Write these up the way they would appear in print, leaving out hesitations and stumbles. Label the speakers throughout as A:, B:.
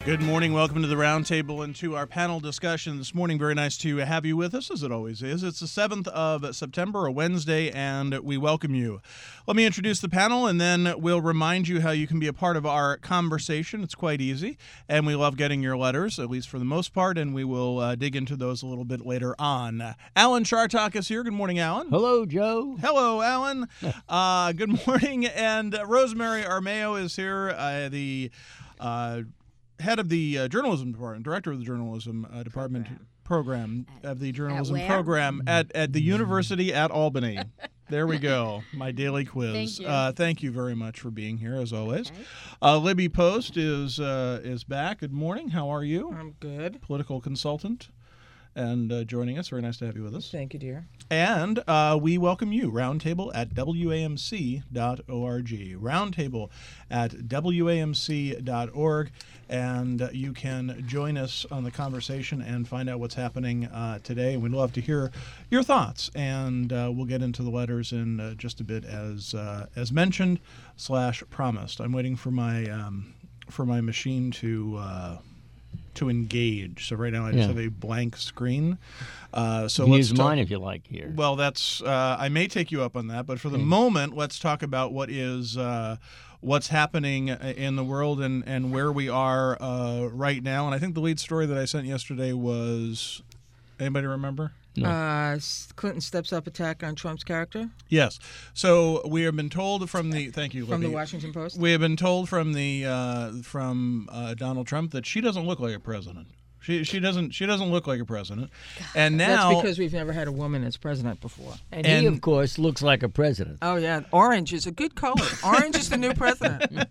A: Good morning. Welcome to the Roundtable and to our panel discussion this morning. Very nice to have you with us, as it always is. It's the 7th of September, a Wednesday, and we welcome you. Let me introduce the panel, and then we'll remind you how you can be a part of our conversation. It's quite easy, and we love getting your letters, at least for the most part, and we will dig into those a little bit later on. Alan Chartock is here. Good morning, Alan.
B: Hello, Joe.
A: Hello, Alan. Good morning. And Rosemary Armao is here, the head of the journalism department, director of the journalism department program of the journalism program at the University at Albany. There we go. My daily quiz.
C: Thank you.
A: Thank you very much for being here, as always. Okay. Libby Post is back. Good morning. How are you?
D: I'm good.
A: Political consultant. And joining us. Very nice to have you with us.
D: Thank you, dear.
A: And we welcome you, Roundtable at WAMC.org. Roundtable at WAMC.org. And you can join us on the conversation and find out what's happening today. We'd love to hear your thoughts. And we'll get into the letters in just a bit as mentioned / promised. I'm waiting for my machine to engage. So right now I just have a blank screen. So
B: use mine if you like here.
A: Well, that's I may take you up on that, but for the moment, let's talk about what's happening in the world and where we are right now. And I think the lead story that I sent yesterday was, anybody remember?
B: No.
D: Clinton steps up attack on Trump's character.
A: Yes. So we have been told from the thank you, Libby.
D: From the Washington Post.
A: We have been told from the Donald Trump that she doesn't look like a president. She doesn't look like a president. And now
D: that's because we've never had a woman as president before.
B: And he, of course, looks like a president.
D: Oh yeah, orange is a good color. Orange is the new president.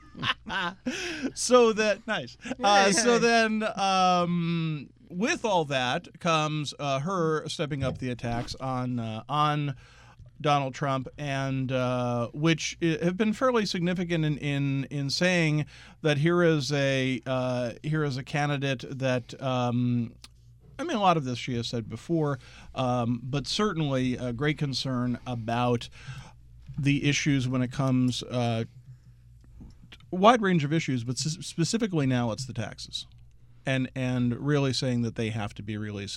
A: So that nice. So then. With all that comes her stepping up the attacks on Donald Trump, and which have been fairly significant in saying that here is a candidate that I mean, a lot of this she has said before, but certainly a great concern about the issues when it comes a wide range of issues, but specifically now it's the taxes. And really saying that they have to be released,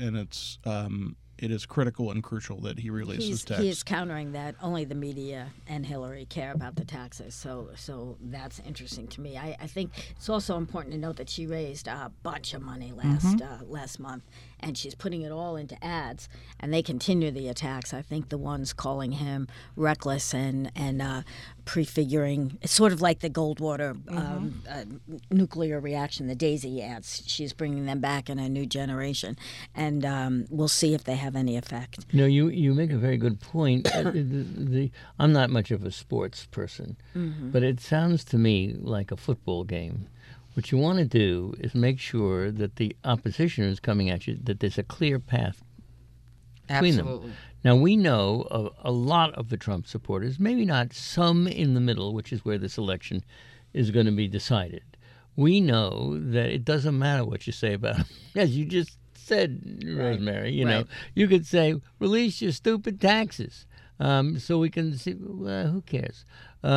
A: it is critical and crucial that he releases taxes.
C: He is countering that only the media and Hillary care about the taxes. So that's interesting to me. I think it's also important to note that she raised a bunch of money last month, and she's putting it all into ads, and they continue the attacks. I think the ones calling him reckless and prefiguring, it's sort of like the Goldwater nuclear reaction, the DAISY ads. She's bringing them back in a new generation, and we'll see if they have any effect.
B: You make a very good point. I'm not much of a sports person, but it sounds to me like a football game. What you want to do is make sure that the opposition is coming at you, that there's a clear path between them. Now, we know of a lot of the Trump supporters, maybe not some in the middle, which is where this election is going to be decided. We know that it doesn't matter what you say about him. As you just said, Rosemary, you know, you could say, release your stupid taxes. So we can see, well, who cares?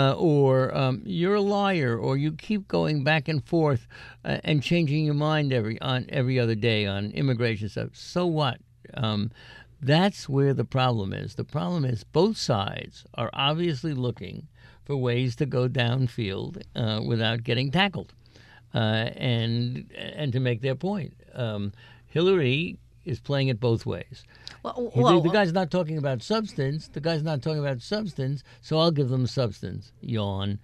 B: Or you're a liar, or you keep going back and forth and changing your mind every other day on immigration stuff. So what? That's where the problem is. The problem is both sides are obviously looking for ways to go downfield without getting tackled, and to make their point. Hillary is playing it both ways. The guy's not talking about substance. So I'll give them substance. Yawn.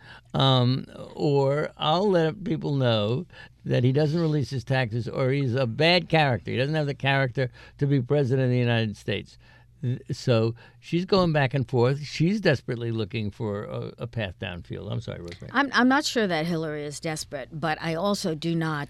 B: Or I'll let people know that he doesn't release his taxes, or he's a bad character. He doesn't have the character to be president of the United States. So she's going back and forth. She's desperately looking for a path downfield. I'm sorry, Rosemary.
C: I'm not sure that Hillary is desperate, but I also do not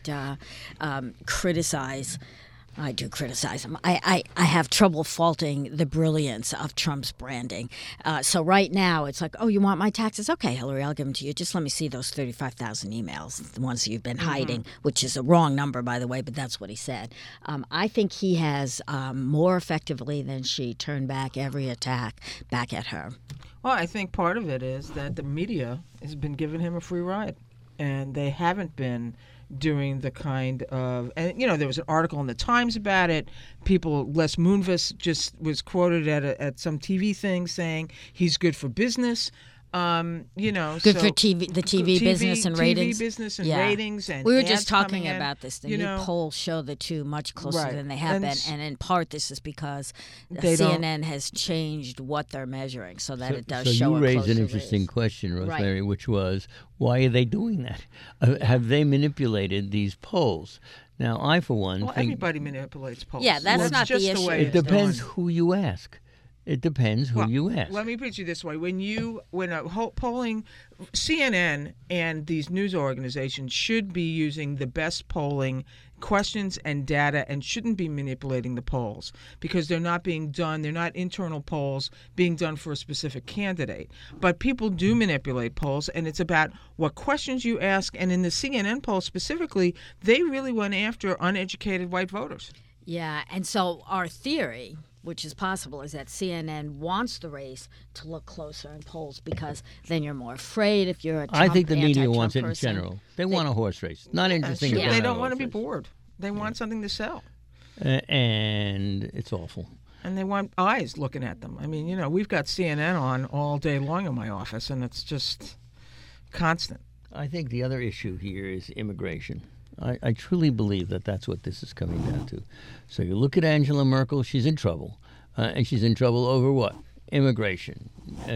C: criticize. I do criticize him. I have trouble faulting the brilliance of Trump's branding. So right now it's like, oh, you want my taxes? Okay, Hillary, I'll give them to you. Just let me see those 35,000 emails, the ones you've been hiding, which is a wrong number, by the way, but that's what he said. I think he has more effectively than she turned back every attack back at her.
D: Well, I think part of it is that the media has been giving him a free ride, and they haven't been doing the kind of, and there was an article in the Times about it. Les Moonves just was quoted at some TV thing saying he's good for business.
C: Good for TV, the TV business and ratings.
D: TV business and ratings. And
C: we were just
D: ads
C: talking
D: coming
C: about this. The new polls show the two much closer than they have been, and in part this is because CNN has changed what they're measuring, so that it does show a closer
B: So you raised an interesting question, Rosemary, which was, why are they doing that? Have they manipulated these polls? Now, I, for one, think
D: everybody manipulates polls.
C: Yeah, that's not
D: just
C: the issue.
D: way
B: it depends who you ask. It depends who you ask.
D: Let me put it this way: polling, CNN and these news organizations should be using the best polling questions and data, and shouldn't be manipulating the polls, because they're not being done. They're not internal polls being done for a specific candidate. But people do manipulate polls, and it's about what questions you ask. And in the CNN poll specifically, they really went after uneducated white voters.
C: Yeah, and so our theory, which is possible, is that CNN wants the race to look closer in polls, because then you're more afraid if you're a Trump,
B: I think the media
C: anti-Trump
B: wants it in
C: person.
B: general. They want a horse race. Not interesting.
D: They don't
B: want
D: to be bored. They want something to sell.
B: And it's awful.
D: And they want eyes looking at them. I mean, we've got CNN on all day long in my office, and it's just constant.
B: I think the other issue here is immigration. I truly believe that that's what this is coming down to. So you look at Angela Merkel, she's in trouble. And she's in trouble over what? Immigration.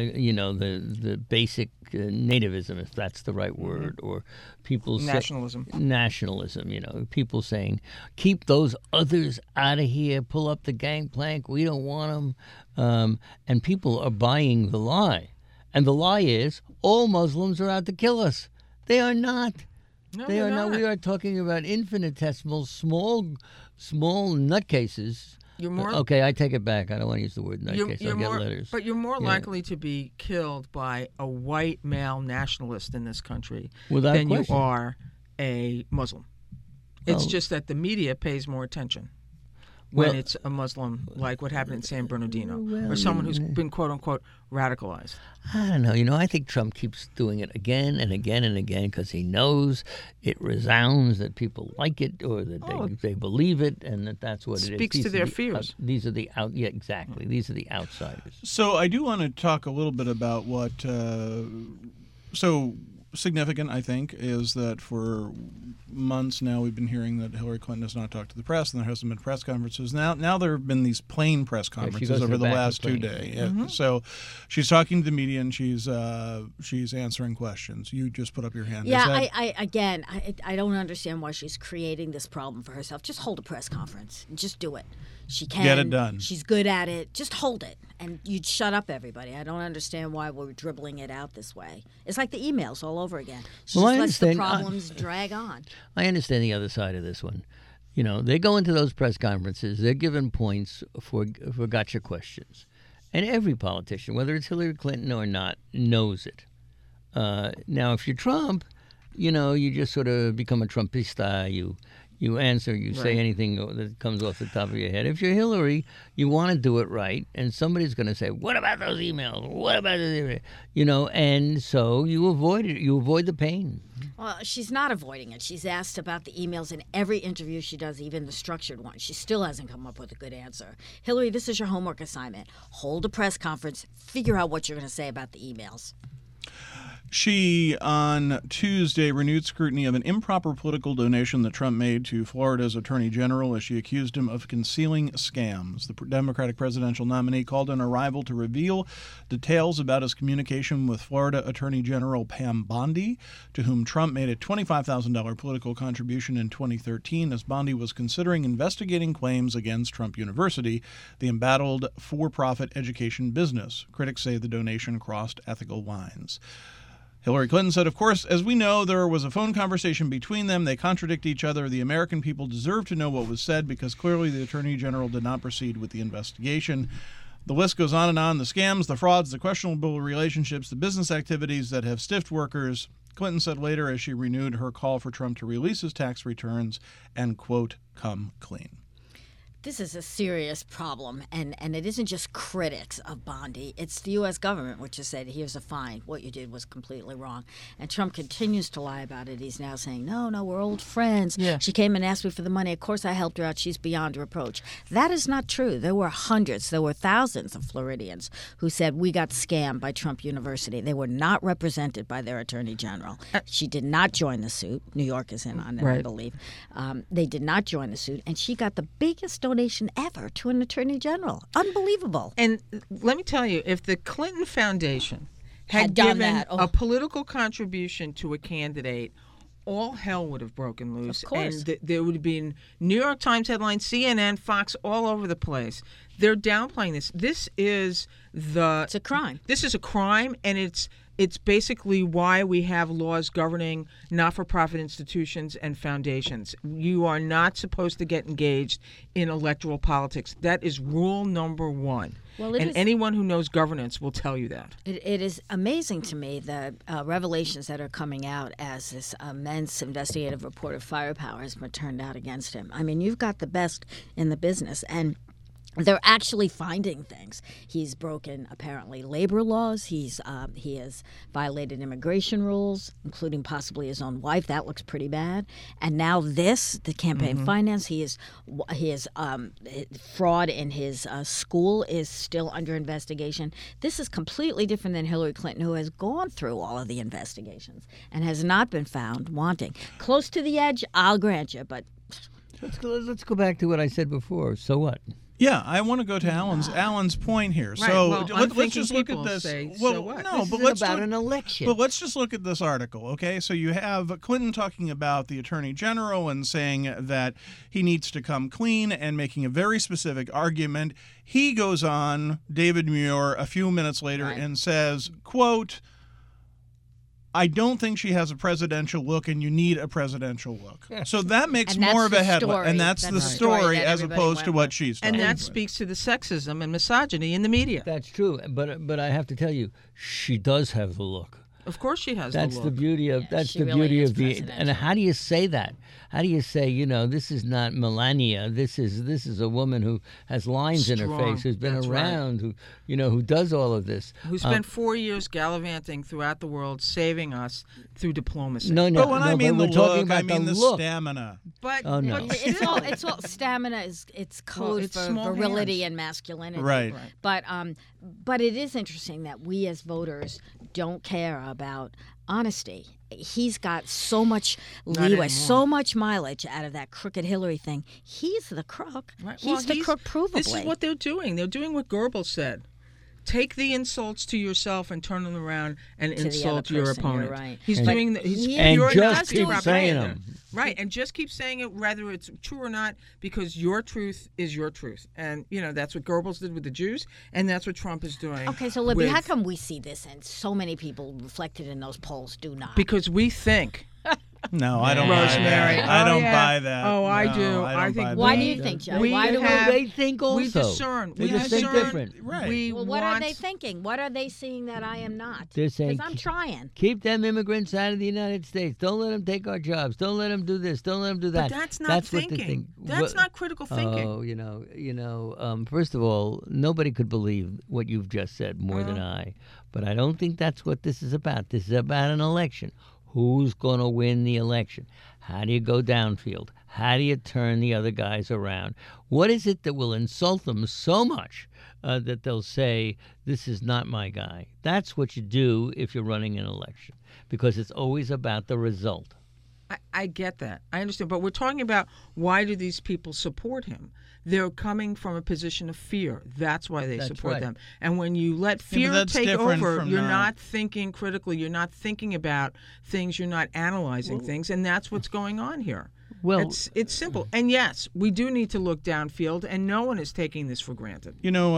B: The basic nativism, if that's the right word, or people
D: nationalism.
B: Nationalism, people saying, keep those others out of here, pull up the gangplank, we don't want them. And people are buying the lie. And the lie is, all Muslims are out to kill us. They are not.
D: No,
B: they are not. We are talking about infinitesimal, small nutcases. Okay, I take it back. I don't want to use the word nutcase. I'll get letters.
D: But you're more likely to be killed by a white male nationalist in this country than you are a Muslim. It's just that the media pays more attention when it's a Muslim, like what happened in San Bernardino, or someone who's been, quote unquote, radicalized.
B: I don't know. I think Trump keeps doing it again and again and again because he knows it resounds, that people like it, or that they believe it, and that's what it is.
D: Speaks to their fears.
B: These are the exactly. These are the outsiders.
A: So I do want to talk a little bit about what significant, I think, is that for months now we've been hearing that Hillary Clinton has not talked to the press, and there hasn't been press conferences. Now there have been these plain press conferences over the last 2 days.
D: Mm-hmm.
A: So she's talking to the media and she's answering questions. You just put up your hand.
C: Yeah, I don't understand why she's creating this problem for herself. Just hold a press conference. Just do it. She can.
A: Get it done.
C: She's good at it. Just hold it. And you'd shut up everybody. I don't understand why we're dribbling it out this way. It's like the emails all over again. She just lets the problems drag on.
B: I understand the other side of this one. They go into those press conferences. They're given points for gotcha questions. And every politician, whether it's Hillary Clinton or not, knows it. Now, if you're Trump, you just sort of become a Trumpista. You answer, you say anything that comes off the top of your head. If you're Hillary, you want to do it right, and somebody's going to say, what about those emails? What about this? And so you avoid it. You avoid the pain.
C: Well, she's not avoiding it. She's asked about the emails in every interview she does, even the structured one. She still hasn't come up with a good answer. Hillary, this is your homework assignment. Hold a press conference. Figure out what you're going to say about the emails.
A: She, on Tuesday, renewed scrutiny of an improper political donation that Trump made to Florida's Attorney General as she accused him of concealing scams. The Democratic presidential nominee called on a rival to reveal details about his communication with Florida Attorney General Pam Bondi, to whom Trump made a $25,000 political contribution in 2013 as Bondi was considering investigating claims against Trump University, the embattled for-profit education business. Critics say the donation crossed ethical lines. Hillary Clinton said, of course, as we know, there was a phone conversation between them. They contradict each other. The American people deserve to know what was said because clearly the Attorney General did not proceed with the investigation. The list goes on and on. The scams, the frauds, the questionable relationships, the business activities that have stiffed workers. Clinton said later as she renewed her call for Trump to release his tax returns and, quote, come clean.
C: this is a serious problem, and it isn't just critics of Bondi. It's the U.S. government, which has said, here's a fine. What you did was completely wrong. And Trump continues to lie about it. He's now saying, no, we're old friends.
D: Yeah.
C: She came and asked me for the money. Of course I helped her out. She's beyond reproach. That is not true. There were thousands of Floridians who said, we got scammed by Trump University. They were not represented by their attorney general. She did not join the suit. New York is in on it, I believe. They did not join the suit, and she got the biggest donation ever to an attorney general. Unbelievable.
D: And let me tell you, if the Clinton Foundation had
C: done
D: given
C: that,
D: a political contribution to a candidate, all hell would have broken loose.
C: Of course.
D: And there would have been New York Times headlines, CNN, Fox, all over the place. They're downplaying this. It's
C: a crime.
D: This is a crime, and it's basically why we have laws governing not-for-profit institutions and foundations. You are not supposed to get engaged in electoral politics. That is rule number one.
C: Well,
D: and anyone who knows governance will tell you that.
C: It is amazing to me the revelations that are coming out as this immense investigative report of Firepower has been turned out against him. I mean, you've got the best in the business, and they're actually finding things. He's broken, apparently, labor laws. He has violated immigration rules, including possibly his own wife. That looks pretty bad. And now the campaign finance. He is fraud in his school is still under investigation. This is completely different than Hillary Clinton, who has gone through all of the investigations and has not been found wanting. Close to the edge, I'll grant you, but
B: Let's go back to what I said before. So what?
A: Yeah, I want to go to Alan's point here.
D: Right.
A: So
D: Well,
A: let's just look at this.
D: say,
A: well,
D: so what?
A: no,
B: This
A: but
B: is
A: let's
B: about
A: look,
B: an election.
A: But let's just look at this article, okay? So you have Clinton talking about the Attorney General and saying that he needs to come clean and making a very specific argument. He goes on, David Muir, a few minutes later and says, quote, I don't think she has a presidential look, and you need a presidential look. So that makes
C: And that's
A: more of
C: the
A: a headline.
C: story.
A: And that's
C: That's
A: the
C: the story
A: story
C: that
A: as
C: everybody
A: opposed
C: went
A: to what
C: with.
A: she's
D: And
A: talking
D: that
A: about.
D: speaks to the sexism and misogyny in the media.
B: That's true, but I have to tell you, she does have the look.
D: Of course she has
B: That's
D: the
B: the
D: look.
B: beauty of
C: she really is
B: and
C: presidential.
B: how do you say that? How do you say, this is not Melania, this is a woman who has lines in her
D: Strong.
B: face, who's been
D: That's right.
B: around, who does all of this.
D: Who spent 4 years gallivanting throughout the world, saving us through diplomacy.
B: No,
A: But when I mean
B: but
A: the
B: we're talking
A: look,
B: about
A: I mean the
B: look.
A: stamina.
D: But,
B: Oh, no.
D: but
C: It's all stamina it's code
D: it's
C: for
D: small
C: virility
D: hands.
C: and masculinity.
A: Right.
C: But it is interesting that we as voters don't care about honesty. He's got so much leeway,
D: anymore.
C: so much mileage out of that crooked Hillary thing. He's the crook.
D: Right.
C: He's the crook provably.
D: This is what they're doing. They're doing what Goebbels said. Take the insults to yourself and turn them around and
C: the
D: insult
C: other
D: your
C: person, you're
D: opponent.
C: right.
D: He's
C: But
D: doing he's
C: he-
B: And
D: pure
B: just
D: Nazi
B: keep
D: propaganda.
B: saying them.
D: Right, and just keep saying it whether it's true or not, because your truth is your truth. And, that's what Goebbels did with the Jews, and that's what Trump is doing.
C: Okay, so Libby,
D: with-
C: how come we see this and so many people reflected in those polls do not?
D: Because we think.
A: No, I don't buy
D: Rosemary.
A: that. I
D: Oh,
A: don't
D: yeah.
A: buy that.
D: Oh, I
A: No,
D: do.
A: I
D: I
A: don't
D: think
A: buy
C: Why
A: that.
C: do you think, Joe?
D: We
C: Why do
D: have-
B: They think also.
D: We discern.
B: They
D: We
B: just think
D: discern.
B: different.
A: Right.
D: We
C: Well, what are
D: want-
C: they thinking? What are they seeing that I am not?
B: They're saying,
C: Because I'm trying.
B: keep them immigrants out of the United States. Don't let them take our jobs. Don't let them do this. Don't let them do that.
D: But that's not
B: what they
D: thinking.
B: think.
D: That's not critical thinking.
B: Oh, first of all, nobody could believe what you've just said more than I. But I don't think that's what this is about. This is about an election. Who's going to win the election? How do you go downfield? How do you turn the other guys around? What is it that will insult them so much that they'll say, this is not my guy? That's what you do if you're running an election, because it's always about the result.
D: I get that. I understand. But we're talking about, why do these people support him? They're coming from a position of fear. That's why they
B: That's
D: support
B: right.
D: them. And when you let
A: but
D: fear
A: that's
D: take
A: different
D: over,
A: from
D: you're
A: not-
D: not thinking critically. You're not thinking about things. You're not analyzing things. And that's what's going on here.
B: Well,
D: It's simple. And yes, we do need to look downfield, and no one is taking this for granted.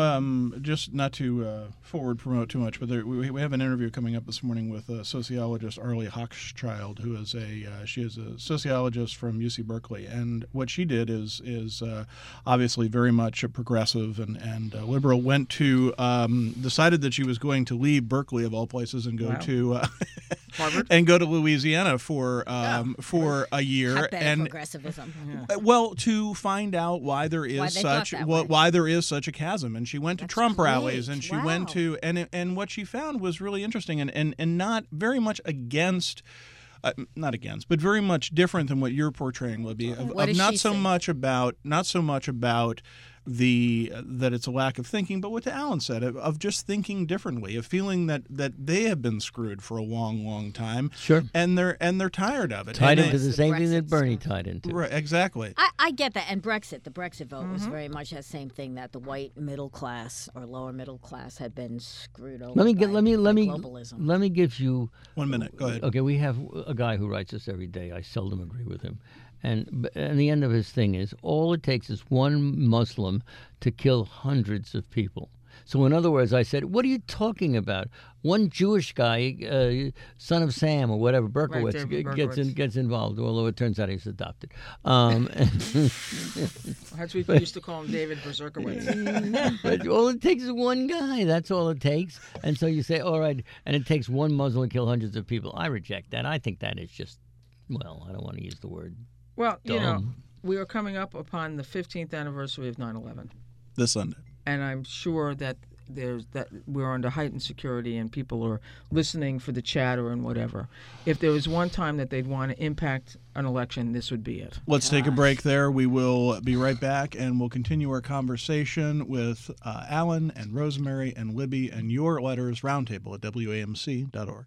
A: Just not to forward promote too much, but we have an interview coming up this morning with sociologist Arlie Hochschild, who is she is a sociologist from UC Berkeley, and what she did is obviously very much a progressive and liberal. Went to decided that she was going to leave Berkeley of all places and go
D: Wow.
A: to
D: Harvard?
A: and go to Louisiana for a year
C: Hotbed of
A: and
C: progressivism.
A: Well, to find out why there is
C: Why they thought
A: such
C: that way.
A: why there is such a chasm, and she went to
C: That's
A: Trump
C: great.
A: rallies, and she went
C: Wow.
A: to and what she found was really interesting, and not very much against. Not against, but very much different than what you're portraying, Libby.
C: What
A: Of
C: does
A: not
C: she
A: so
C: say?
A: much about that it's a lack of thinking, but what Alan said of just thinking differently, of feeling that they have been screwed for a long, long time,
B: Sure.
A: and they're tired of it.
B: Tied
A: And
B: into
A: they-
B: the same thing that
C: Brexit
B: Bernie
C: stuff.
B: tied into.
A: right, exactly.
C: I get that. And the Brexit vote was very much that same thing, that the white middle class or lower middle class had been screwed over
B: Let me
C: by globalism.
B: let me give you
A: 1 minute. Go ahead.
B: Okay, we have a guy who writes us every day. I seldom agree with him. And the end of his thing is, all it takes is one Muslim to kill hundreds of people. So in other words, I said, what are you talking about? One Jewish guy, son of Sam or whatever, Berkowitz,
D: David
B: gets involved, although it turns out he's adopted.
D: That's what we used to call him, David Berserkowitz.
B: But all it takes is one guy. That's all it takes. And so you say, all right, and it takes one Muslim to kill hundreds of people. I reject that. I think that is just, well, I don't want to use the word.
D: Well,
B: Dumb.
D: we are coming up upon the 15th anniversary of 9/11,
A: This Sunday.
D: and I'm sure that we're under heightened security and people are listening for the chatter and whatever. If there was one time that they'd want to impact an election, this would be it.
A: Let's take a break there. We will be right back, and we'll continue our conversation with Alan and Rosemary and Libby and your letters, roundtable at WAMC.org.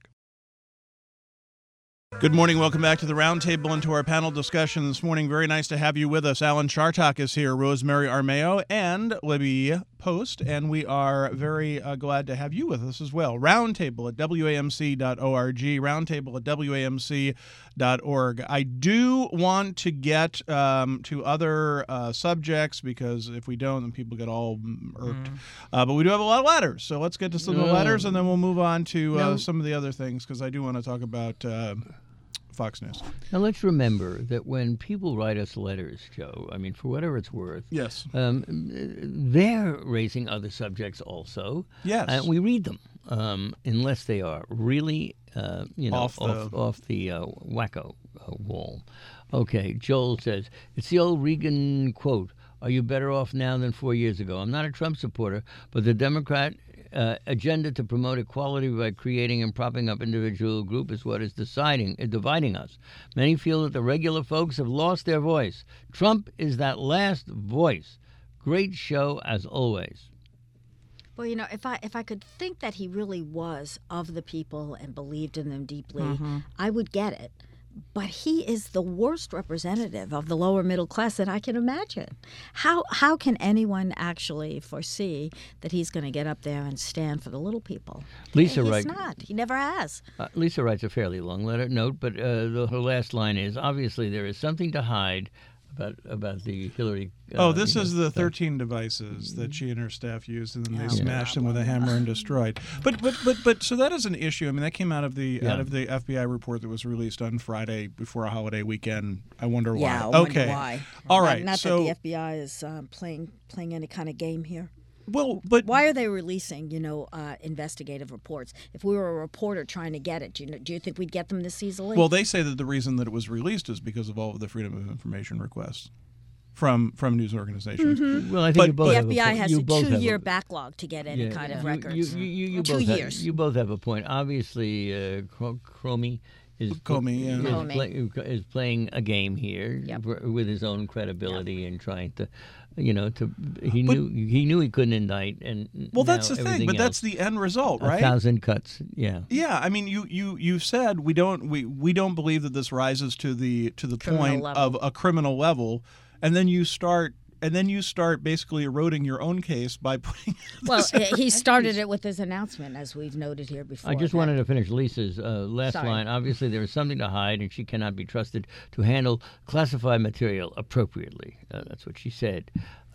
A: Good morning. Welcome back to the Roundtable and to our panel discussion this morning. Very nice to have you with us. Alan Chartok is here, Rosemary Armao, and Libby Post, and we are very glad to have you with us as well. Roundtable at WAMC.org, roundtable at WAMC.org. I do want to get to other subjects, because if we don't, then people get all irked. But we do have a lot of letters, so let's get to some of the letters, and then we'll move on to some of the other things, because I do want to talk about Fox News.
B: Now let's remember that when people write us letters, Joe, I mean, for whatever it's worth,
A: Yes.
B: they're raising other subjects also.
A: Yes.
B: And we read them, unless they are really,
A: Off the-
B: wacko wall. Okay, Joel says, it's the old Reagan quote, are you better off now than 4 years ago? I'm not a Trump supporter, but the Democrat agenda to promote equality by creating and propping up individual group is what is dividing us. Many feel that the regular folks have lost their voice. Trump is that last voice. Great show as always.
C: Well, if I could think that he really was of the people and believed in them deeply, I would get it. But he is the worst representative of the lower middle class that I can imagine. How can anyone actually foresee that he's going to get up there and stand for the little people?
B: Lisa
C: He's
B: writes.
C: not. He never has.
B: Lisa writes a fairly long note, but her last line is, obviously there is something to hide about the Hillary.
A: This is the 13 devices that she and her staff used, and then they smashed them with a hammer and destroyed. But so that is an issue. I mean, that came out of the FBI report that was released on Friday before a holiday weekend. I wonder why.
C: Yeah, I wonder
A: Okay.
C: why.
A: All right.
C: Not
A: so
C: that the FBI is playing any kind of game here.
A: well, but
C: Why are they releasing, investigative reports? If we were a reporter trying to get it, do you think we'd get them this easily?
A: well, they say that the reason that it was released is because of all of the Freedom of Information requests from news organizations.
B: Well, I think
A: But-
B: you both
C: the
B: have a
C: FBI
B: point.
C: has
B: You
C: a
B: both have
C: 2-year backlog to get any kind of records.
B: You
C: 2
B: both
C: years.
B: You both have a point. Obviously, Comey is is playing a game here with his own credibility and trying to, he knew he couldn't indict, and
A: Well, that's
B: now
A: the thing.
B: everything
A: But
B: else,
A: that's the end result, right?
B: 1,000 cuts. Yeah.
A: Yeah, I mean, you said we don't believe that this rises to the point
C: level.
A: of a criminal level, and then you start basically eroding your own case by putting.
C: Well, he started it with his announcement, as we've noted here before.
B: I just wanted to finish Lisa's last
C: Sorry.
B: line. Obviously, there is something to hide, and she cannot be trusted to handle classified material appropriately. That's what she said.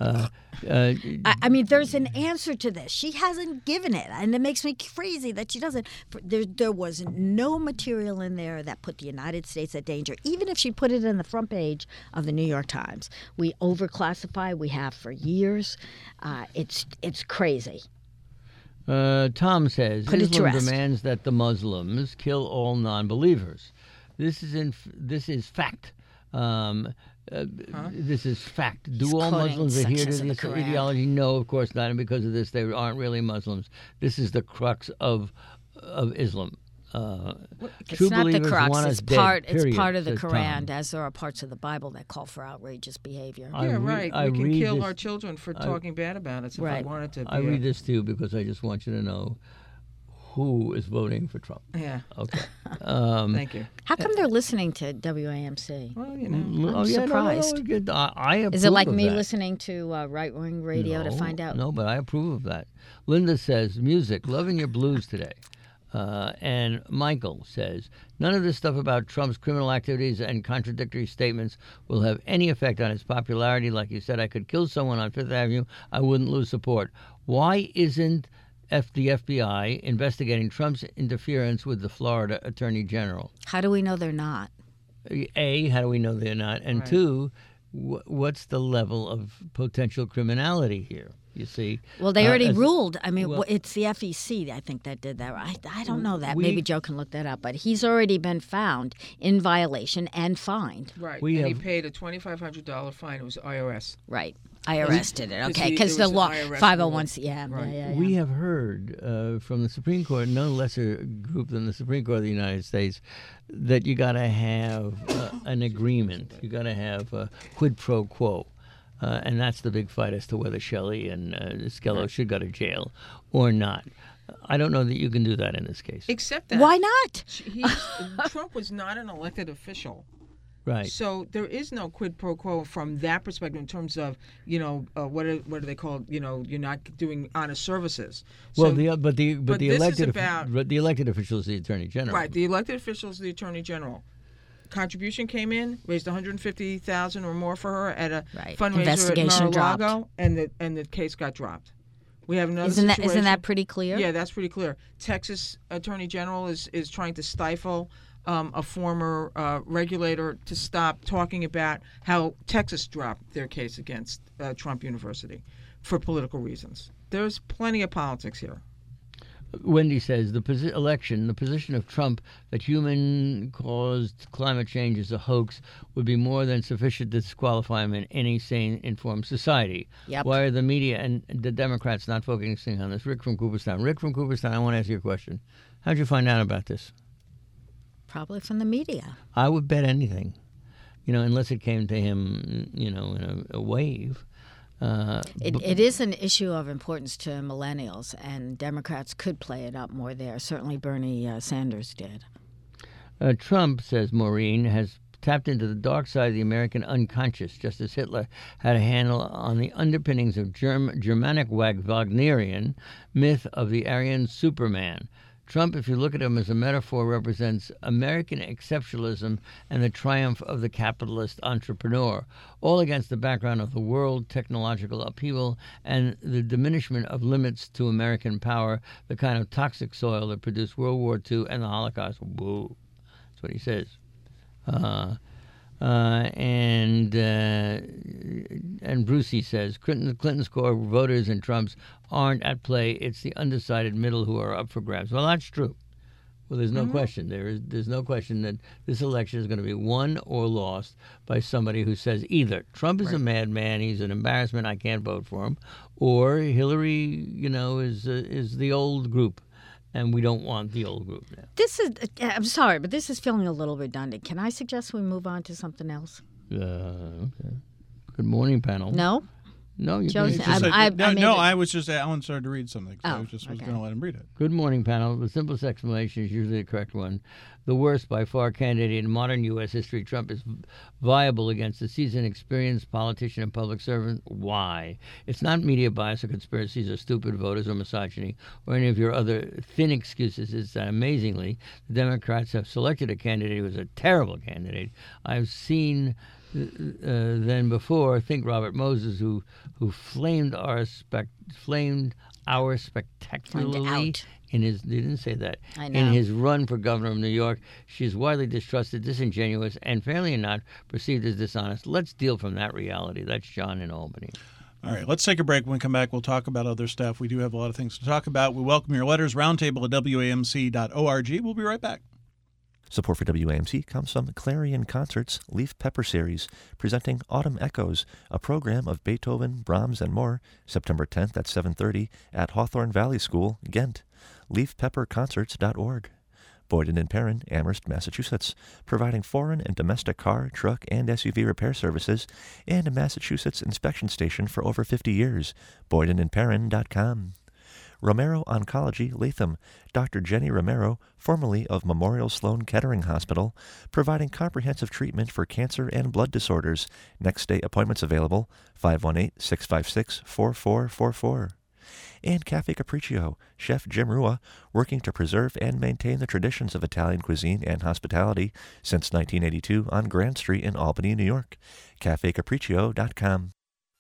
C: I mean, there's an answer to this. She hasn't given it, and it makes me crazy that she doesn't. There was no material in there that put the United States at danger, even if she put it in the front page of the New York Times. We overclassify. We have for years. It's crazy.
B: Tom says,
C: Put it to
B: Islam
C: rest.
B: demands that the Muslims kill all non-believers. This is fact. This is fact. Do
C: He's
B: all
C: quoting
B: Muslims adhere to
C: sections of the
B: this
C: Quran.
B: ideology? No, of course not. And because of this, they aren't really Muslims. This is the crux of Islam.
C: It's
B: True
C: not the
B: believers
C: crux.
B: want
C: It's
B: us dead,
C: part. It's
B: period,
C: part of the
B: says Tom.
C: Quran, as there are parts of the Bible that call for outrageous behavior.
B: I
D: Yeah,
B: re-
D: right.
B: I
D: We can
B: read
D: kill
B: this-
D: our children for talking bad about us if I
C: Right.
D: wanted to.
B: I read this to you because I just want you to know who is voting for Trump.
D: Yeah.
B: Okay.
D: Thank you.
C: How come they're listening to WAMC?
D: Well, you know.
B: I'm
C: surprised.
B: I approve
C: Is it like
B: of
C: me
B: that.
C: listening to right-wing radio to find out?
B: No, but I approve of that. Linda says, music, loving your blues today. And Michael says, none of this stuff about Trump's criminal activities and contradictory statements will have any effect on his popularity. Like you said, I could kill someone on Fifth Avenue. I wouldn't lose support. Why isn't the FBI investigating Trump's interference with the Florida Attorney General?
C: How do we know they're not?
B: A, how do we know they're not? And
D: Right.
B: two, what's the level of potential criminality here? You see?
C: Well, they already
B: as-
C: ruled. I mean,
B: well-
C: it's the FEC, I think, that did that. I don't know that.
B: We-
C: Maybe Joe can look that up. But he's already been found in violation and fined.
D: Right.
B: We
D: and he
B: have-
D: paid a $2,500 fine. It was IRS.
C: Right. IRS did it. Okay.
D: he-
C: Because
D: there
C: the
D: was
C: law,
D: an IRS
C: 501c. Yeah,
D: Right.
C: yeah.
B: We have heard from the Supreme Court, no lesser group than the Supreme Court of the United States, that you got to have an agreement. You got to have a quid pro quo. And that's the big fight as to whether Shelley and Skello should go to jail or not. I don't know that you can do that in this case.
D: Except that
C: Why not?
D: Trump was not an elected official.
B: Right.
D: So there is no quid pro quo from that perspective in terms of, what do they call, you're not doing honest services.
B: Well,
D: So-
B: but the
D: this is
B: elected
D: about-
B: the elected official is the Attorney General.
D: Right, the elected official is the Attorney General. Contribution came in, raised $150,000 or more for her at a
C: Right.
D: fundraiser
C: Investigation
D: at
C: dropped.
D: Mar-a-Lago, and the case got dropped. We have another
C: Isn't
D: situation.
C: that pretty clear?
D: Yeah, that's pretty clear. Texas Attorney General is trying to stifle a former regulator to stop talking about how Texas dropped their case against Trump University for political reasons. There's plenty of politics here.
B: Wendy says the position of Trump that human-caused climate change is a hoax would be more than sufficient to disqualify him in any sane, informed society.
C: Yep.
B: Why are the media and the Democrats not focusing on this? Rick from Cooperstown. Rick from Cooperstown, I want to ask you a question. How'd you find out about this?
C: Probably from the media.
B: I would bet anything, unless it came to him, in a wave.
C: It is an issue of importance to millennials, and Democrats could play it up more there. Certainly Bernie Sanders did.
B: Trump, says Maureen, has tapped into the dark side of the American unconscious, just as Hitler had a handle on the underpinnings of Germanic Wagnerian myth of the Aryan Superman. Trump, if you look at him as a metaphor, represents American exceptionalism and the triumph of the capitalist entrepreneur, all against the background of the world technological upheaval and the diminishment of limits to American power, the kind of toxic soil that produced World War II and the Holocaust. Whoa. That's what he says. And Brucey says Clinton's core voters and Trump's aren't at play. It's the undecided middle who are up for grabs. Well, that's true. Well, there's no question. There's no question that this election is going to be won or lost by somebody who says either Trump is a madman, he's an embarrassment, I can't vote for him, or Hillary, is the old group. And we don't want the old group now.
C: This is, I'm sorry, but this is feeling a little redundant. Can I suggest we move on to something else?
B: Okay. Good morning, panel.
C: No?
B: No, you
C: Joe's-
B: can.
C: I made it-
A: I was just Alan started to read something, so I
C: Oh,
A: was
C: okay.
A: going to let him read it.
B: Good morning, panel. The simplest explanation is usually the correct one. The worst, by far, candidate in modern U.S. history, Trump is viable against a seasoned, experienced politician and public servant. Why? It's not media bias or conspiracies or stupid voters or misogyny or any of your other thin excuses. It's that, amazingly, the Democrats have selected a candidate who is a terrible candidate. I've seen than before. Think Robert Moses, who flamed our spectacularly
C: out.
B: in his. They didn't say that.
C: I know.
B: In his run for governor of New York, she is widely distrusted, disingenuous, and fairly or not perceived as dishonest. Let's deal from that reality. That's John in Albany.
A: All right, let's take a break. When we come back, we'll talk about other stuff. We do have a lot of things to talk about. We welcome your letters, roundtable at WAMC.org. We'll be right back.
E: Support for WAMC comes from Clarion Concerts Leaf Pepper Series, presenting Autumn Echoes, a program of Beethoven, Brahms, and more, September 10th at 7:30 at Hawthorne Valley School, Ghent. leafpepperconcerts.org. Boyden & Perrin, Amherst, Massachusetts, providing foreign and domestic car, truck, and SUV repair services, and a Massachusetts inspection station for over 50 years. BoydenandPerrin.com. Romero Oncology, Latham, Dr. Jenny Romero, formerly of Memorial Sloan Kettering Hospital, providing comprehensive treatment for cancer and blood disorders. Next day appointments available, 518-656-4444. And Cafe Capriccio, Chef Jim Rua, working to preserve and maintain the traditions of Italian cuisine and hospitality since 1982 on Grand Street in Albany, New York. CafeCapriccio.com.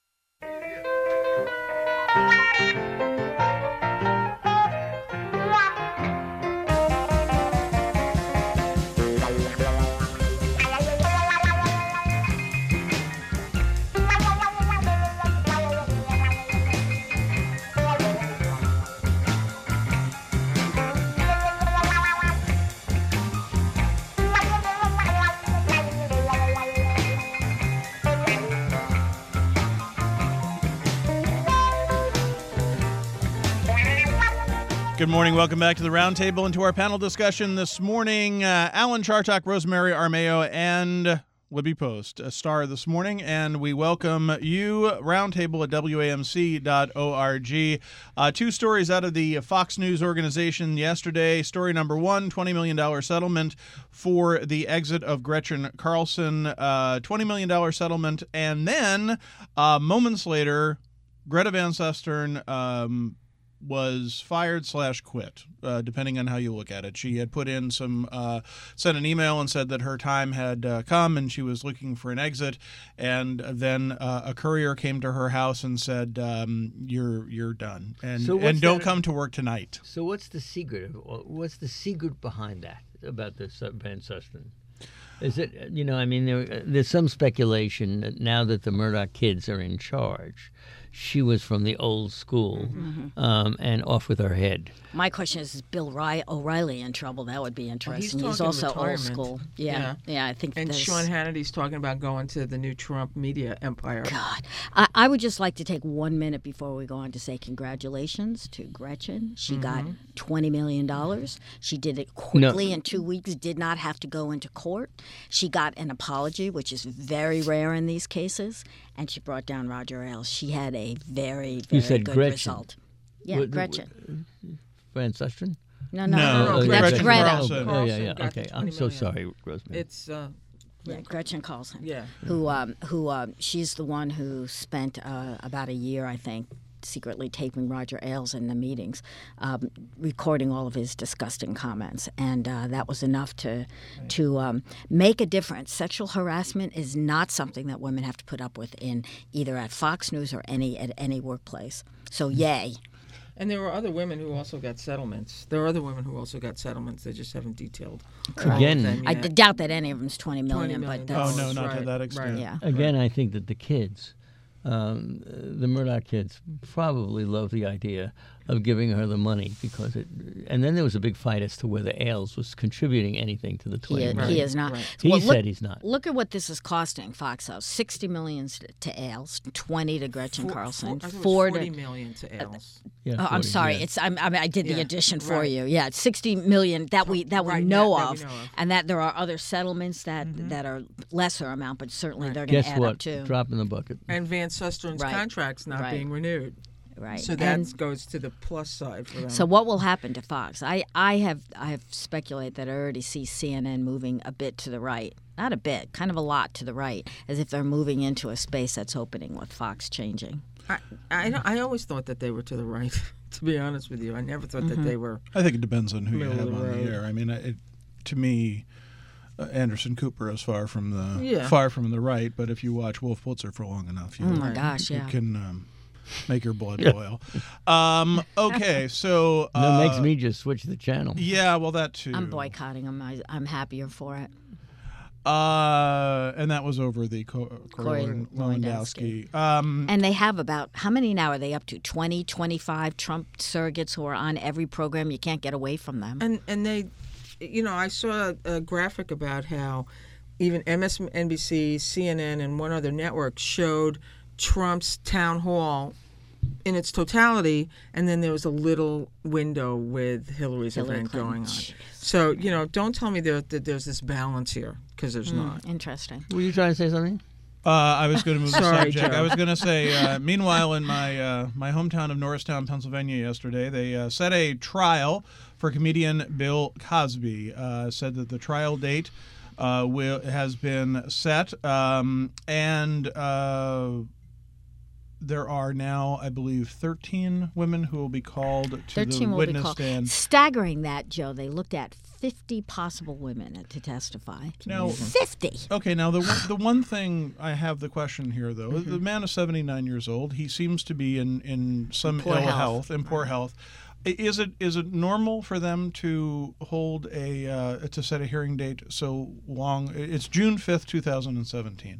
A: Good morning. Welcome back to the Roundtable and to our panel discussion this morning. Alan Chartock, Rosemary Armao, and Libby Post, a star this morning. And we welcome you, Roundtable at WAMC.org. Two stories out of the Fox News organization yesterday. Story number one, $20 million settlement for the exit of Gretchen Carlson. $20 million settlement. And then moments later, Greta Van Susteren was fired/quit, depending on how you look at it. She had put in sent an email and said that her time had come and she was looking for an exit. And then a courier came to her house and said, "You're done, and don't come to work tonight."
B: So what's the secret? What's the secret behind that about this Van Susteren? Is it, there's some speculation that now that the Murdoch kids are in charge, she was from the old school and off with her head.
C: My question is Bill O'Reilly in trouble? That would be interesting.
D: He's
C: also
D: retirement.
C: old school. Yeah, I think.
D: And Sean Hannity's talking about going to the new Trump media empire.
C: God, I would just like to take 1 minute before we go on to say congratulations to Gretchen. She got $20 million. She did it quickly in 2 weeks, did not have to go into court. She got an apology, which is very rare in these cases, and she brought down Roger Ailes. She had a very, very
B: You said
C: good
B: Gretchen.
C: result. Yeah, Gretchen.
B: Van Susteren?
C: No, that's
A: Gretchen
C: Greta.
A: Carlson.
B: Oh, yeah.
D: got
B: Okay,
D: the
B: I'm
D: $20
B: so
D: million.
B: sorry, Rosemary.
D: It's
C: Yeah, Gretchen Carlson.
D: Yeah.
C: Who she's the one who spent about a year, I think, secretly taping Roger Ailes in the meetings, recording all of his disgusting comments, and that was enough to make a difference. Sexual harassment is not something that women have to put up with in either at Fox News or at any workplace. So yay.
D: And there were other women who also got settlements. There are other women who also got settlements. They just haven't detailed.
B: Again,
C: I doubt that any of them's $20 million,
D: $20 million.
C: but that's,
A: Oh, no, not to
D: right,
A: that extent.
D: right.
C: yeah.
B: Again, I think that the kids, the Murdoch kids, probably love the idea of giving her the money because it. And then there was a big fight as to whether Ailes was contributing anything to the $20 million.
C: He is not.
D: Right.
B: He said he's not.
C: Look at what this is costing Fox House: $60 million to Ailes, $20 to Gretchen Carlson,
D: I think it was
C: $4
D: $40 million to Ailes.
B: Yeah,
C: Oh, I'm
B: 40,
C: sorry.
B: yeah.
C: I did the
D: Yeah,
C: addition for
D: right.
C: you. Yeah, $60 million that we
D: Right,
C: know
D: that we know
C: of,
D: of.
C: and that there are other settlements that are lesser amount, but certainly they're going to
B: Guess
C: add
B: what?
C: up too.
B: Drop in the bucket.
D: And Van Susteren's
C: Right.
D: contract's not
C: Right.
D: being renewed.
C: Right.
D: So that goes to the plus side for them.
C: So what will happen to Fox? I have speculated that I already see CNN moving a bit to the right. Not a bit, kind of a lot to the right, as if they're moving into a space that's opening with Fox changing.
D: I always thought that they were to the right, to be honest with you. I never thought that they were.
A: I think it depends on who you
D: Middle
A: have
D: of the
A: on the
D: road.
A: air. I mean, to me, Anderson Cooper is far from the right. But if you watch Wolf Blitzer for long enough,
C: Oh my gosh,
A: you
C: yeah.
A: can make your blood boil. Okay, so
B: That makes me just switch the channel.
A: yeah, well that too.
C: I'm boycotting them. I'm happier for it.
A: And that was over the Corey
C: Lewandowski.
A: Lewandowski.
C: And they have about, how many now are they up to? 20, 25 Trump surrogates who are on every program. You can't get away from them.
D: And they I saw a graphic about how even MSNBC, CNN, and one other network showed Trump's town hall in its totality, and then there was a little window with Hillary's event going on. So, don't tell me that there's this balance here, because there's not.
C: Interesting.
B: Were you trying to say something?
A: I was going to move the
D: Sorry,
A: subject.
D: Joe.
A: I was going to say, meanwhile, in my hometown of Norristown, Pennsylvania yesterday, they set a trial for comedian Bill Cosby. Said that the trial date has been set, and there are now, I believe, 13 women who will be called to
C: 13
A: the
C: will be
A: witness
C: called.
A: stand.
C: Staggering that, Joe. They looked at 50 possible women to testify.
A: Now,
C: 50.
A: okay, now the one thing I have the question here, though, the man is 79 years old. He seems to be in some
C: Poor
A: ill
C: health.
A: in poor health. Is it normal for them to hold to set a hearing date so long? It's June 5th, 2017.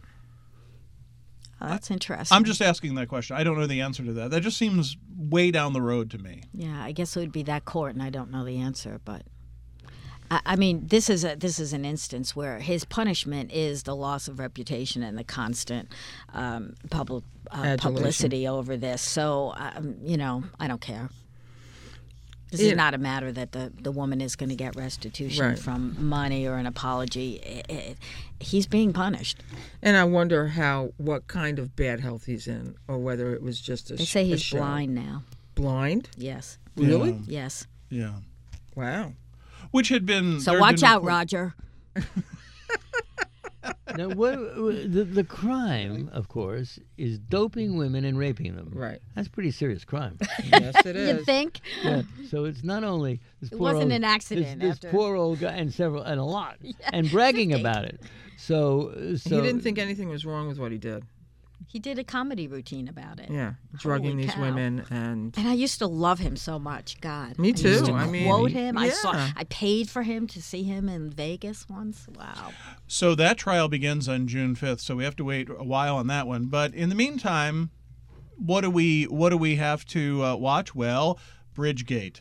C: Oh, that's interesting.
A: I'm just asking that question. I don't know the answer to that. That just seems way down the road to me.
C: Yeah, I guess it would be that court, and I don't know the answer. But I mean, this is an instance where his punishment is the loss of reputation and the constant publicity over this. So, I don't care. This is not a matter that the woman is going to get restitution from money or an apology. He's being punished.
D: And I wonder what kind of bad health he's in, or whether it was just
C: They say he's blind now.
D: Blind?
C: Yes.
D: Really?
A: Yeah.
C: Yes.
A: Yeah.
D: Wow.
A: Which had been...
C: So watch out, Roger.
B: Now, the crime, of course, is doping women and raping them.
D: Right.
B: That's a pretty serious crime.
D: Yes, it is.
C: You think?
B: Yeah. So it's not only this
C: It
B: poor
C: wasn't
B: old,
C: an accident
B: This
C: after-
B: poor old guy and a lot, and bragging
C: 50.
B: about it. So
D: He didn't think anything was wrong with what he did.
C: He did a comedy routine about it.
D: Yeah, drugging
C: Holy
D: these
C: cow.
D: women and
C: And I used to love him so much. God.
D: Me
C: I used
D: too.
C: to
D: I mean,
C: quote him.
D: yeah.
C: I paid for him to see him in Vegas once. Wow.
A: So that trial begins on June 5th, so we have to wait a while on that one. But in the meantime, what do we have to watch? Well, Bridgegate.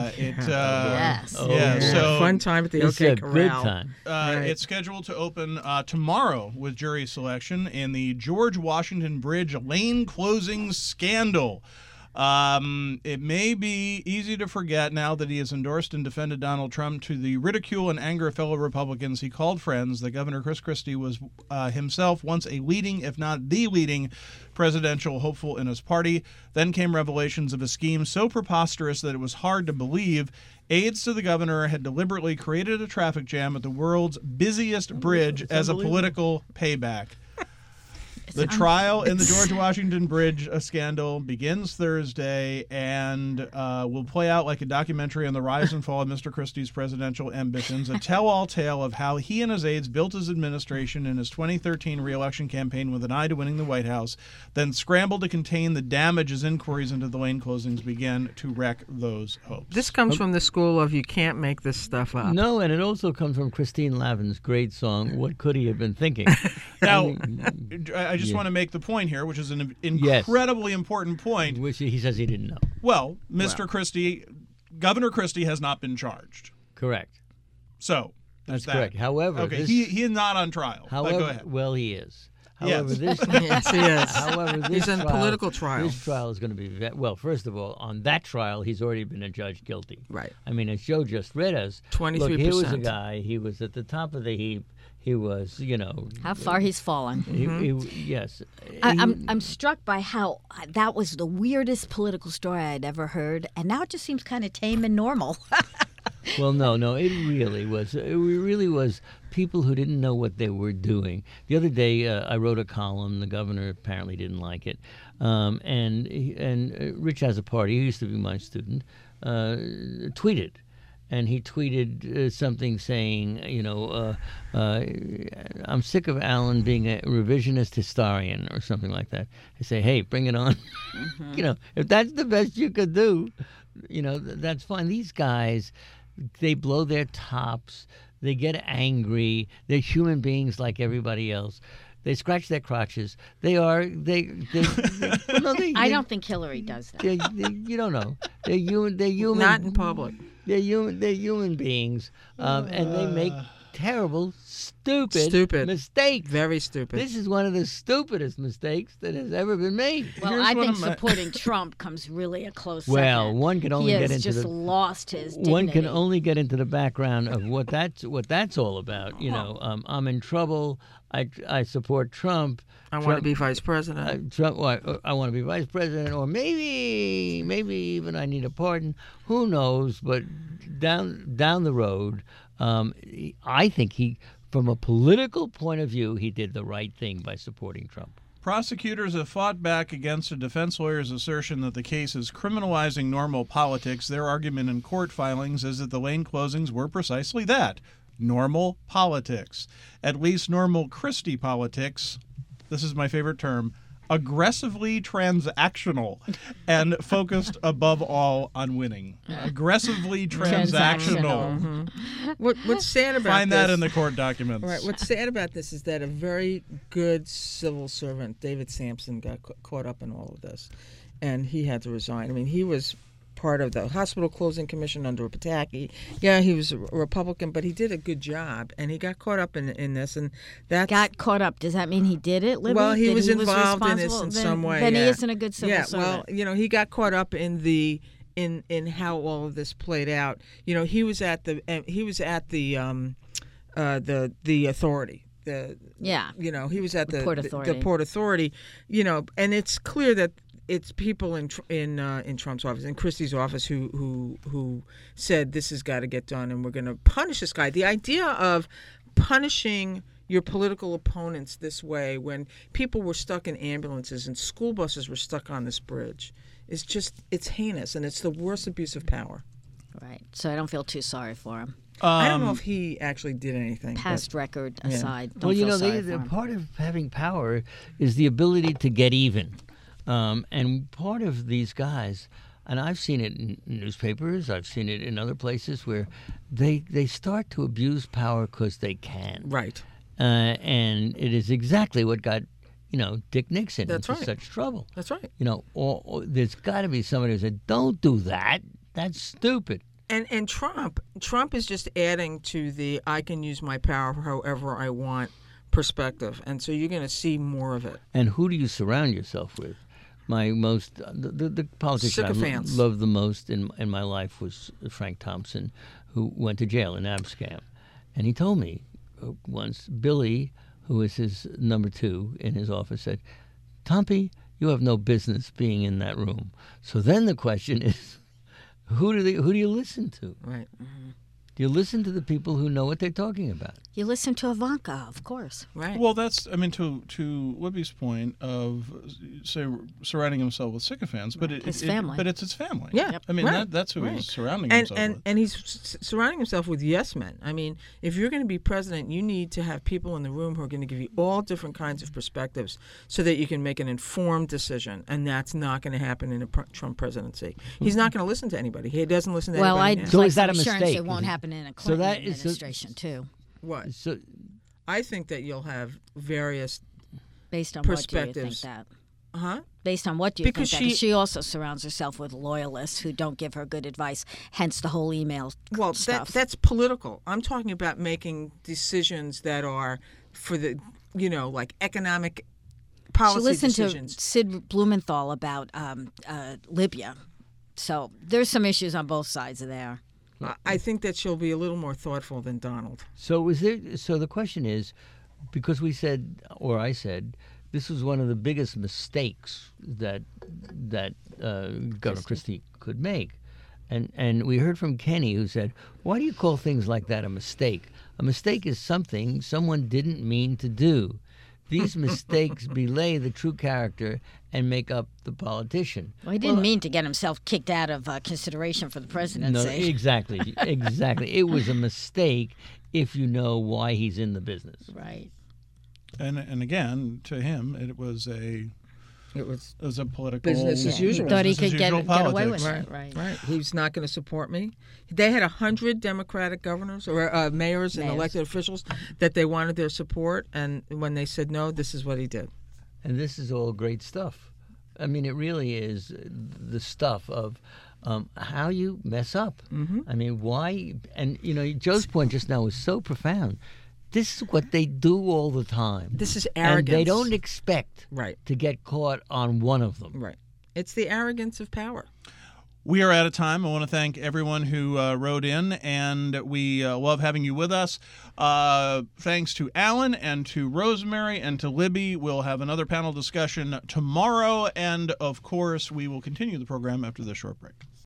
C: Yes.
A: So
D: fun time at the
B: it's
D: OK
B: a
D: Corral.
B: good time.
A: It's scheduled to open tomorrow with jury selection in the George Washington Bridge lane closing scandal. It may be easy to forget now that he has endorsed and defended Donald Trump to the ridicule and anger of fellow Republicans he called friends that Governor Chris Christie was himself once a leading, if not the leading, presidential hopeful in his party. Then came revelations of a scheme so preposterous that it was hard to believe. Aides to the governor had deliberately created a traffic jam at the world's busiest bridge as a political payback. The trial in the George Washington Bridge scandal begins Thursday and will play out like a documentary on the rise and fall of Mr. Christie's presidential ambitions, a tell-all tale of how he and his aides built his administration in his 2013 re-election campaign with an eye to winning the White House, then scrambled to contain the damage as inquiries into the lane closings began to wreck those hopes.
D: This comes from the school of you can't make this stuff up.
B: No, and it also comes from Christine Lavin's great song, What Could He Have Been Thinking?
A: Now, I just want to make the point here, which is an incredibly important point.
B: Which he says he didn't know.
A: Well, Mr. Christie, Governor Christie has not been charged.
B: Correct.
A: So,
B: That's
A: that.
B: correct. However,
A: Okay,
B: this,
A: he is not on trial.
B: however,
A: Go ahead.
B: well, he is. However,
A: Yes.
B: this
D: Yes, he is.
B: However, this
D: He's in
B: trial,
D: political trial.
B: This trial is going to be well. First of all, on that trial, he's already been adjudged guilty.
D: Right.
B: I mean, as Joe just read us,
D: 23%.
B: Look, here was a guy. He was at the top of the heap. He was,
C: How far he's fallen.
B: yes.
C: I'm struck by how that was the weirdest political story I'd ever heard, and now it just seems kind of tame and normal.
B: Well, no, it really was. It really was people who didn't know what they were doing. The other day, I wrote a column. The governor apparently didn't like it, and Rich has a party. He used to be my student. Tweeted. And he tweeted something saying, I'm sick of Alan being a revisionist historian or something like that. I say, hey, bring it on. If that's the best you could do, that's fine. These guys, they blow their tops. They get angry. They're human beings like everybody else. They scratch their crotches. I
C: don't think Hillary does that.
B: You don't know. They're human.
D: Not in public.
B: They're human beings, and they make terrible, stupid mistakes.
D: Very stupid.
B: This is one of the stupidest mistakes that has ever been made.
C: Well,
A: Here's
C: I
A: one
C: think
A: of my-
C: supporting Trump comes really a close
B: Well,
C: second.
B: one can only
C: he
B: get
C: has
B: into
C: just
B: the
C: lost his dignity.
B: one can only get into the background of what that's all about. You know, I'm in trouble. I support Trump.
D: I want to be vice president.
B: I want to be vice president, or maybe even I need a pardon. Who knows? But down the road, I think from a political point of view, he did the right thing by supporting Trump.
A: Prosecutors have fought back against a defense lawyer's assertion that the case is criminalizing normal politics. Their argument in court filings is that the lane closings were precisely that, normal politics. At least normal Christie politics, this is my favorite term, aggressively transactional and focused above all on winning. Aggressively transactional.
D: What's sad about
A: Find
D: this?
A: that in the court documents.
D: Right. What's sad about this is that a very good civil servant, David Sampson, got caught up in all of this, and he had to resign. I mean, he was part of the hospital closing commission under Pataki. Yeah, he was a Republican, but he did a good job, and he got caught up in this, and that's
C: Got caught up. Does that mean he did it, Libby?
D: well, he
C: That
D: was involved in this
C: responsible?
D: in
C: Then-
D: some way.
C: Then he
D: yeah.
C: isn't a good civil servant.
D: Well, he got caught up in the in how all of this played out. He was at the authority.
C: Yeah.
D: He was at
C: The
D: the
C: Port
D: the
C: Authority.
D: Port Authority. And it's clear that it's people in Trump's office, in Christie's office, who said this has got to get done, and we're going to punish this guy. The idea of punishing your political opponents this way, when people were stuck in ambulances and school buses were stuck on this bridge, it's heinous, and it's the worst abuse of power.
C: Right. So I don't feel too sorry for him.
D: I don't know if he actually did anything.
C: Past record aside, don't
B: Well,
C: feel sorry for
B: the
C: him.
B: part of having power is the ability to get even. And part of these guys, and I've seen it in newspapers, I've seen it in other places, where they start to abuse power because they can.
D: Right.
B: And it is exactly what got, Dick Nixon
D: That's
B: into
D: right.
B: such trouble.
D: That's right.
B: Or there's got to be somebody who said, don't do that. That's stupid.
D: And Trump is just adding to the I can use my power however I want perspective, and so you're going to see more of it.
B: And who do you surround yourself with? My most the politician I
D: Sycophants.
B: loved the most in my life was Frank Thompson, who went to jail in Abscam, and he told me once, Billy, who was his number 2 in his office, said, "Tompy, you have no business being in that room." So then the question is, who do you listen to?
D: Right.
B: Do you listen to the people who know what they're talking about?
C: You listen to Ivanka, of course.
D: Right.
A: Well, that's, to Libby's point of, say, surrounding himself with sycophants, but
C: His family.
A: but it's his family.
D: Yeah. Yep.
A: I mean,
D: Right.
A: that's who
D: Right.
A: he's surrounding
D: and
A: himself with.
D: and he's surrounding himself with yes men. I mean, if you're going to be president, you need to have people in the room who are going to give you all different kinds of perspectives so that you can make an informed decision, and that's not going to happen in a Trump presidency. He's not going to listen to anybody. He doesn't listen to
C: Well,
D: anybody.
C: I'd
D: now.
B: So
C: like
B: is that
C: some
B: a
C: assurance
B: mistake?
C: it won't happen in a
B: So
C: Clinton
B: that is-
C: administration, too.
D: What?
B: So
D: I think that you'll have various
C: Based on what do you think
D: Perspectives.
C: that?
D: huh?
C: Based on what do you
D: Because
C: think that? 'Cause
D: she-
C: she also surrounds herself with loyalists who don't give her good advice, hence the whole email
D: Well,
C: stuff.
D: that's political. I'm talking about making decisions that are for the, like economic
C: she
D: policy
C: listened
D: decisions.
C: to Sid Blumenthal about Libya. So there's some issues on both sides of there.
D: I think that she'll be a little more thoughtful than Donald.
B: So the question is, because we said, or I said, this was one of the biggest mistakes that Governor Christie could make. And we heard from Kenny, who said, why do you call things like that a mistake? A mistake is something someone didn't mean to do. These mistakes belay the true character and make up the politician.
C: Well, he didn't mean to get himself kicked out of consideration for the
B: No,
C: presidency.
B: exactly. It was a mistake if you know why he's in the business.
C: Right.
A: And again, to him, it was a political
D: Business as usual.
C: He thought he
A: business
C: could
A: as
C: get
A: usual
C: away
A: politics.
C: with it. Right.
D: Right. He's not going to support me. They had 100 Democratic governors or mayors and
C: Mayors.
D: elected officials that they wanted their support, and when they said no, this is what he did.
B: And this is all great stuff. I mean, it really is the stuff of how you mess up. I mean, why? And, Joe's point just now was so profound. This is what they do all the time.
D: This is arrogance.
B: And they don't expect to get caught on one of them.
D: Right. It's the arrogance of power.
A: We are out of time. I want to thank everyone who wrote in, and we love having you with us. Thanks to Alan and to Rosemary and to Libby. We'll have another panel discussion tomorrow, and, of course, we will continue the program after this short break.